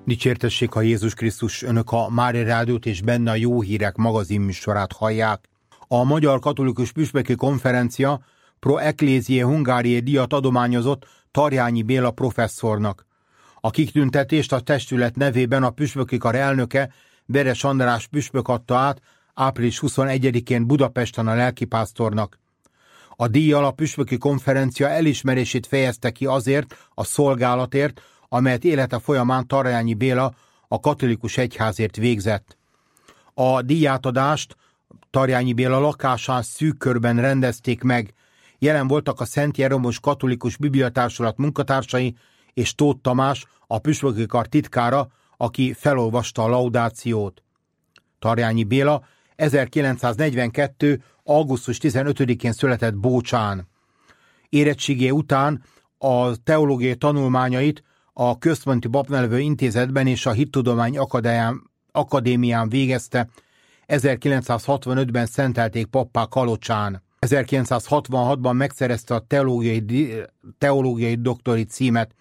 Dicsértessék a Jézus Krisztus, önök a Mária Rádiót és benne a Jó Hírek magazinműsorát hallják. A Magyar Katolikus Püspöki Konferencia Pro Ecclesiae Hungariae díjat adományozott Tarjányi Béla professzornak. A kitüntetést a testület nevében a püspöki kar elnöke Veres András püspök adta át április 21-én Budapesten a lelkipásztornak. A díjjal a püspöki konferencia elismerését fejezte ki azért a szolgálatért, amelyet élete folyamán Tarjányi Béla a katolikus egyházért végzett. A díjátadást Tarjányi Béla lakásán szűk körben rendezték meg. Jelen voltak a Szent Jeromos Katolikus Bibliatársulat munkatársai és Tóth Tamás, a püspöki kar titkára, aki felolvasta a laudációt. Tarjányi Béla 1942. augusztus 15-én született Bócsán. Érettségé után a teológiai tanulmányait a Központi Papnevelő Intézetben és a Hittudomány Akadémián végezte, 1965-ben szentelték pappá Kalocsán. 1966-ban megszerezte a teológiai doktori címet.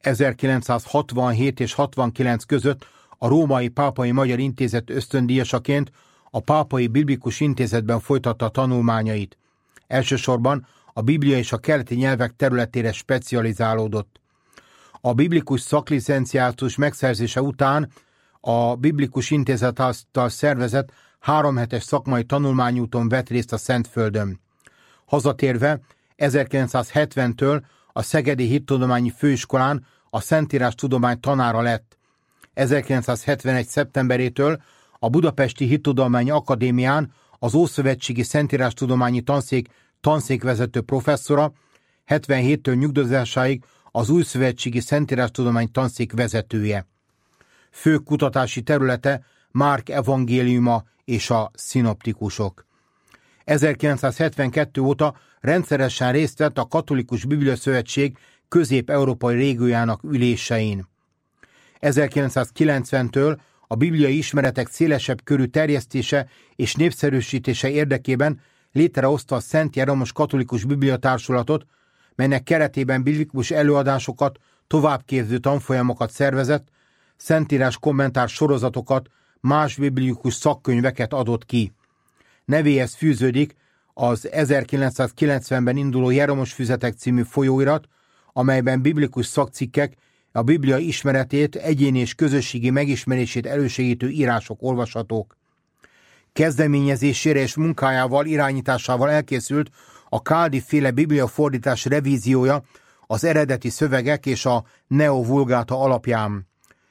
1967 és 69 között a Római Pápai Magyar Intézet ösztöndíjasaként a Pápai Biblikus Intézetben folytatta a tanulmányait. Elsősorban a Biblia és a keleti nyelvek területére specializálódott. A biblikus szaklicenciátus megszerzése után a Biblikus Intézet által szervezett 3 hetes szakmai tanulmányúton vett részt a Szentföldön. Hazatérve 1970-től a Szegedi Hittudományi Főiskolán a Szentírás tudomány tanára lett. 1971. szeptemberétől a Budapesti Hittudományi Akadémián az Ószövetségi Szentírás tudományi tanszékvezető professzora, 77-től nyugdíjazásáig az Újszövetségi Szentírás tudomány tanszék vezetője. Fő kutatási területe Márk evangéliuma és a szinoptikusok. 1972 óta rendszeresen részt vett a Katolikus Bibliaszövetség közép-európai régiójának ülésein. 1990-től a bibliai ismeretek szélesebb körű terjesztése és népszerűsítése érdekében létrehozta a Szent Jeromos Katolikus Bibliatársulatot, melynek keretében biblikus előadásokat, továbbképző tanfolyamokat szervezett, szentírás kommentár sorozatokat, más biblikus szakkönyveket adott ki. Nevéhez fűződik az 1990-ben induló Jeromos Füzetek című folyóirat, amelyben biblikus szakcikkek a Biblia ismeretét, egyéni és közösségi megismerését elősegítő írások olvashatók. Kezdeményezésére és munkájával, irányításával elkészült a Káldi-féle bibliafordítás revíziója az eredeti szövegek és a Neo Vulgata alapján.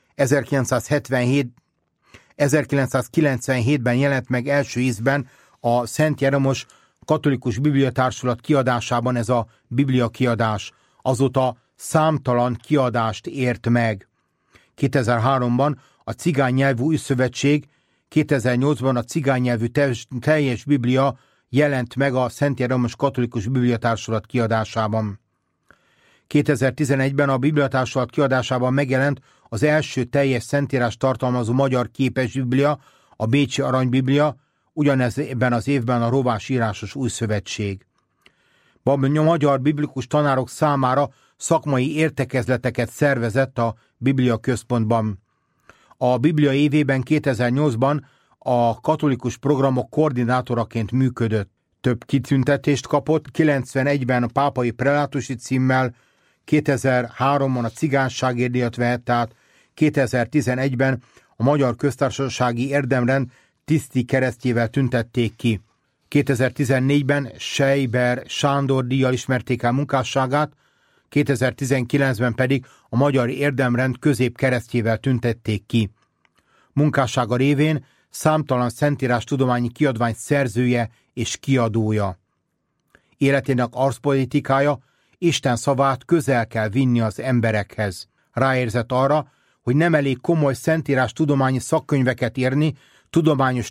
1997-ben jelent meg első ízben a Szent Jeromos Katolikus Bibliatársulat kiadásában ez a Biblia kiadás. Azóta számtalan kiadást ért meg. 2003-ban a Cigány Nyelvű Újszövetség, 2008-ban a cigány nyelvű teljes Biblia jelent meg a Szent Jeromos Katolikus Bibliatársulat kiadásában. 2011-ben a Bibliatársulat kiadásában megjelent az első teljes szentírás tartalmazó magyar képes Biblia, a Bécsi Aranybiblia, ugyanebben az évben a Rovás írásos Újszövetség. A magyar biblikus tanárok számára szakmai értekezleteket szervezett a Biblia Központban. A Biblia évében 2008-ban a katolikus programok koordinátoraként működött. Több kitüntetést kapott, 91-ben a pápai prelátusi címmel, 2003-ban a cigányságért díjat vehett át, 2011-ben a Magyar Köztársasági Érdemrend tiszti keresztjével tüntették ki. 2014-ben Seiber Sándor díjjal ismerték el munkásságát, 2019-ben pedig a Magyar Érdemrend középkeresztjével tüntették ki. Munkássága révén számtalan szentírás tudományi kiadvány szerzője és kiadója. Életének arszpolitikája Isten szavát közel kell vinni az emberekhez. Ráérzett arra, hogy nem elég komoly szentírás tudományi szakkönyveket írni, tudományos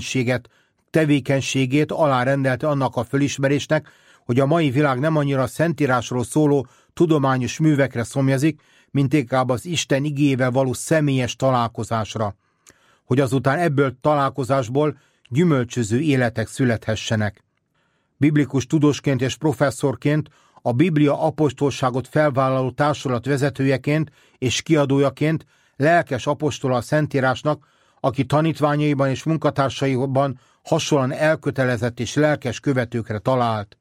tevékenységét alárendelte annak a fölismerésnek, hogy a mai világ nem annyira a szentírásról szóló tudományos művekre szomjazik, mint inkább az Isten igéjével való személyes találkozásra, hogy azután ebből találkozásból gyümölcsöző életek születhessenek. Biblikus tudósként és professzorként, a Biblia apostolságot felvállaló társulat vezetőjeként és kiadójaként lelkes apostola a Szentírásnak, aki tanítványaiban és munkatársaiban hasonlóan elkötelezett és lelkes követőkre talált.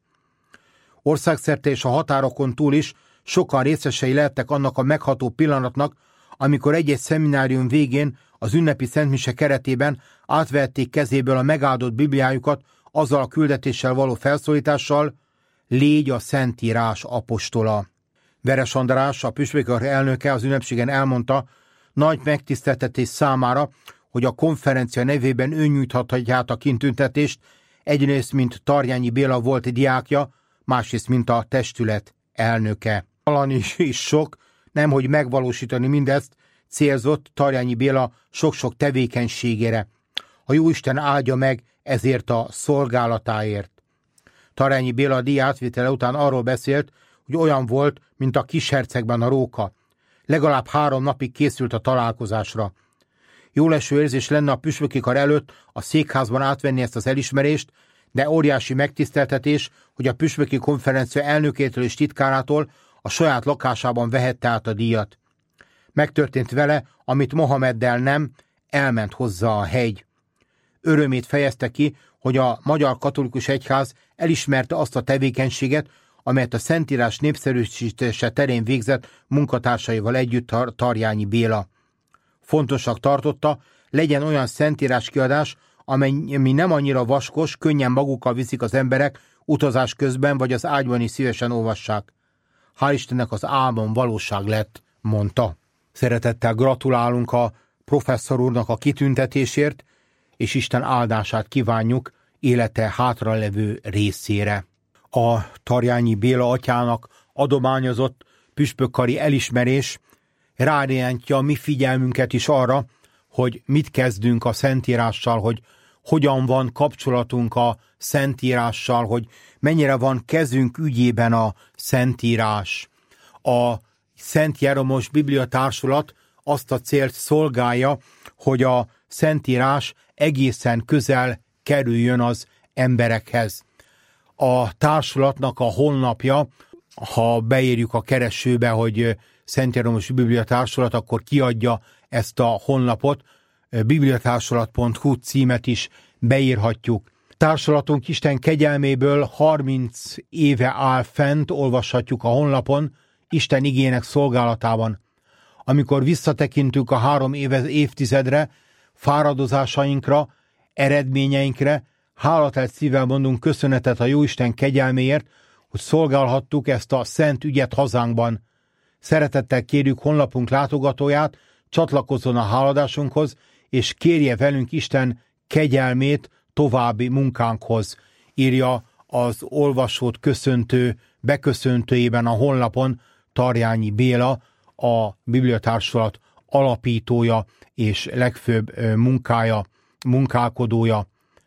Országszerte és a határokon túl is sokan részesei lehettek annak a megható pillanatnak, amikor egy-egy szeminárium végén az ünnepi szentmise keretében átvehették kezéből a megáldott Bibliájukat azzal a küldetéssel való felszólítással: légy a Szentírás apostola. Veres András, a püspökkar elnöke az ünnepségen elmondta, nagy megtiszteltetés számára, hogy a konferencia nevében ő nyújthatja át a kitüntetést, egyrészt mint Tarjányi Béla volt diákja, másrészt mint a testület elnöke. Talán is sok, nemhogy megvalósítani mindezt célzott Tarjányi Béla sok-sok tevékenységére. A Jóisten áldja meg ezért a szolgálatáért. Tarjányi Béla a díj átvétele után arról beszélt, hogy olyan volt, mint a Kishercegben a róka. Legalább 3 napig készült a találkozásra. Jóleső érzés lenne a püspöki kar előtt a székházban átvenni ezt az elismerést, de óriási megtiszteltetés, hogy a püspöki konferencia elnökétől és titkárától a saját lakásában vehette át a díjat. Megtörtént vele, amit Mohameddel nem, elment hozzá a hegy. Örömét fejezte ki, hogy a Magyar Katolikus Egyház elismerte azt a tevékenységet, amelyet a Szentírás népszerűsítése terén végzett munkatársaival együtt Tarjányi Béla. Fontosnak tartotta, legyen olyan szentírás kiadás, amely nem annyira vaskos, könnyen magukkal viszik az emberek utazás közben, vagy az ágyban is szívesen olvassák. Hál' Istennek az álmom valóság lett, mondta. Szeretettel gratulálunk a professzor úrnak a kitüntetésért, és Isten áldását kívánjuk élete hátralevő részére. A Tarjányi Béla atyának adományozott püspökkari elismerés ráirányítja a mi figyelmünket is arra, hogy mit kezdünk a Szentírással, hogy hogyan van kapcsolatunk a Szentírással, hogy mennyire van kezünk ügyében a Szentírás. A Szent Jeromos Bibliatársulat azt a célt szolgálja, hogy a Szentírás egészen közel kerüljön az emberekhez. A társulatnak a honlapja, ha beírjuk a keresőbe, hogy Szent Jeromos Bibliatársulat, akkor kiadja ezt a honlapot, bibliatársulat.hu címet is beírhatjuk. Társulatunk Isten kegyelméből 30 éve áll fent, olvashatjuk a honlapon, Isten igének szolgálatában. Amikor visszatekintünk a 3 évtizedre, fáradozásainkra, eredményeinkre, hálatelt szívvel mondunk köszönetet a Jóisten kegyelméért, hogy szolgálhattuk ezt a szent ügyet hazánkban. Szeretettel kérjük honlapunk látogatóját, csatlakozzon a háladásunkhoz, és kérje velünk Isten kegyelmét további munkánkhoz, írja az olvasót köszöntő beköszöntőjében a honlapon Tarjányi Béla, a Bibliatársulat alapítója és legfőbb munkálkodója.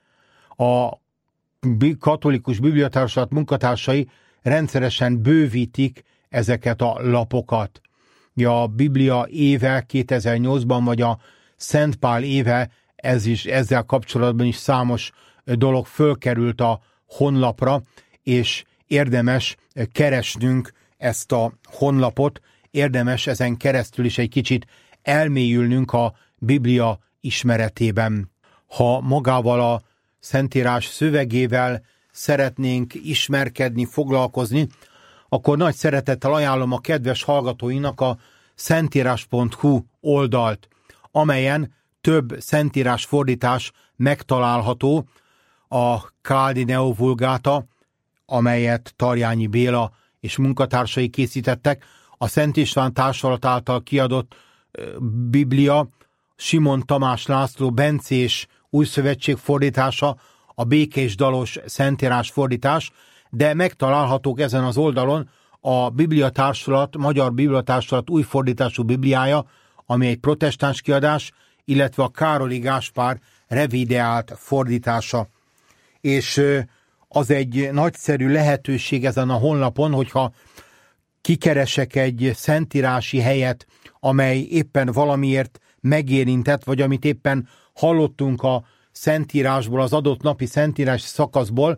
A Katolikus Bibliatársulat munkatársai rendszeresen bővítik ezeket a lapokat. A Biblia éve 2008-ban, vagy a Szent Pál éve, ezzel kapcsolatban is számos dolog fölkerült a honlapra, és érdemes keresnünk ezt a honlapot, érdemes ezen keresztül is egy kicsit elmélyülnünk a Biblia ismeretében. Ha magával a Szentírás szövegével szeretnénk ismerkedni, foglalkozni, akkor nagy szeretettel ajánlom a kedves hallgatóinak a szentírás.hu oldalt, amelyen több szentírás fordítás megtalálható, a Caldi Neo Vulgata, amelyet Tarjányi Béla és munkatársai készítettek, a Szent István Társulat által kiadott Biblia, Simon Tamás László bencés újszövetség fordítása, a Békés Dalos szentírás fordítás, de megtalálhatók ezen az oldalon a Bibliatársulat, Magyar Bibliatársulat új fordítású Bibliája, ami egy protestáns kiadás, illetve a Károli Gáspár revideált fordítása. És az egy nagyszerű lehetőség ezen a honlapon, hogyha kikeresek egy szentírási helyet, amely éppen valamiért megérintett, vagy amit éppen hallottunk a Szentírásból, az adott napi szentírási szakaszból,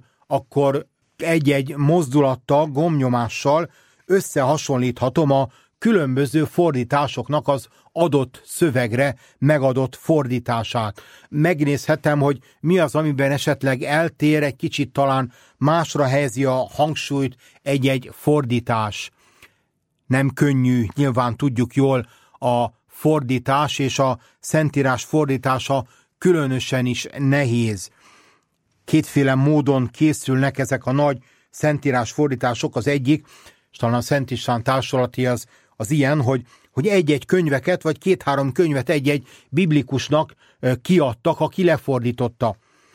akkor egy-egy mozdulattal, gombnyomással összehasonlíthatom a különböző fordításoknak az adott szövegre megadott fordítását. Megnézhetem, hogy mi az, amiben esetleg eltér, egy kicsit talán másra helyezi a hangsúlyt egy-egy fordítás. Nem könnyű, nyilván tudjuk jól, a fordítás és a Szentírás fordítása különösen is nehéz. Kétféle módon készülnek ezek a nagy Szentírás fordítások. Az egyik, és talán a Szent István társulati az ilyen, hogy egy-egy könyveket, vagy 2-3 könyvet egy-egy biblikusnak kiadtak, aki lefordította.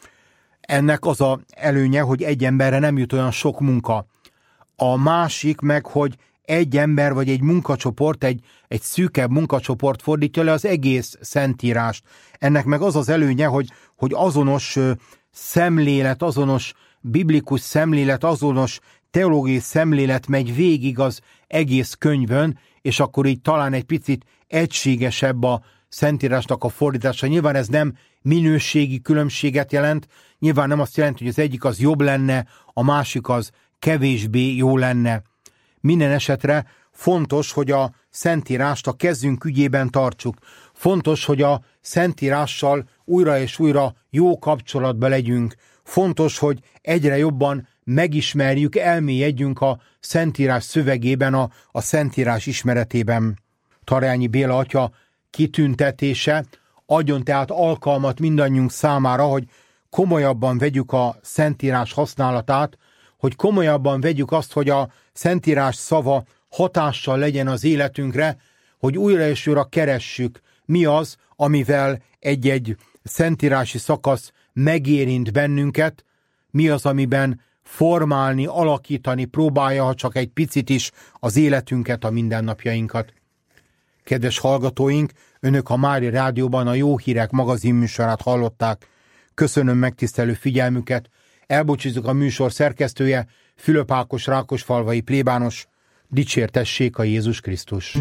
Ennek az az előnye, hogy egy emberre nem jut olyan sok munka. A másik meg, hogy egy ember vagy egy munkacsoport, egy szűkebb munkacsoport fordítja le az egész Szentírást. Ennek meg az az előnye, hogy azonos szemlélet, azonos biblikus szemlélet, azonos teológiai szemlélet megy végig az egész könyvön, és akkor így talán egy picit egységesebb a Szentírásnak a fordítása. Nyilván ez nem minőségi különbséget jelent, nyilván nem azt jelenti, hogy az egyik az jobb lenne, a másik az kevésbé jó lenne. Minden esetre fontos, hogy a Szentírást a kezünk ügyében tartsuk. Fontos, hogy a Szentírással újra és újra jó kapcsolatba legyünk. Fontos, hogy egyre jobban megismerjük, elmélyedjünk a Szentírás szövegében, a Szentírás ismeretében. Tarjányi Béla atya kitüntetése adjon tehát alkalmat mindannyiunk számára, hogy komolyabban vegyük a Szentírás használatát, hogy komolyabban vegyük azt, hogy a Szentírás szava hatással legyen az életünkre, hogy újra és újra keressük, mi az, amivel egy-egy szentírási szakasz megérint bennünket, mi az, amiben formálni, alakítani próbálja, ha csak egy picit is az életünket, a mindennapjainkat. Kedves hallgatóink, önök a Mária Rádióban a Jó Hírek magazin műsorát hallották. Köszönöm megtisztelő figyelmüket, elbúcsúzzuk a műsor szerkesztője, Fülöp Ákos rákosfalvai plébános. Dicsértessék a Jézus Krisztus!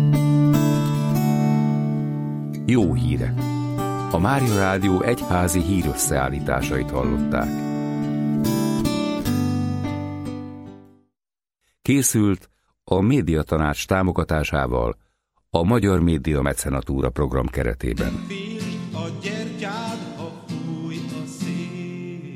Jó hírek! A Mária Rádió egyházi hírösszeállításait hallották. Készült a Médiatanács támogatásával a Magyar Média Mecenatúra program keretében.